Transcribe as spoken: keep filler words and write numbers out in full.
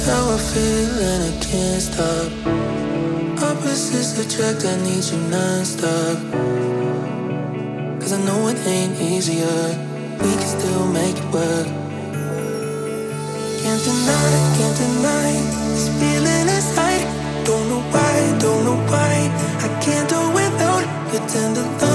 how I feel and I can't stop. Opposites attract, I need you non-stop. Cause I know it ain't easier, we can still make it work. Can't deny, can't deny this feeling inside. Don't know why, don't know why I can't do without your tender love.